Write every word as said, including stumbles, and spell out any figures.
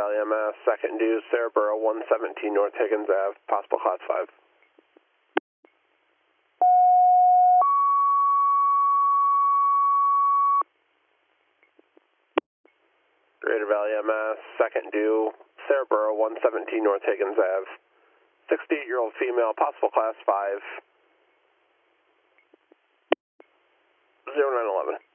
Valley M S, second due, Sarahboro, one seventeen North Higgins Ave, possible class five. Greater Valley M S, second due, Sarahboro, one seventeen North Higgins Ave, sixty-eight-year-old female, possible class five, zero nine eleven.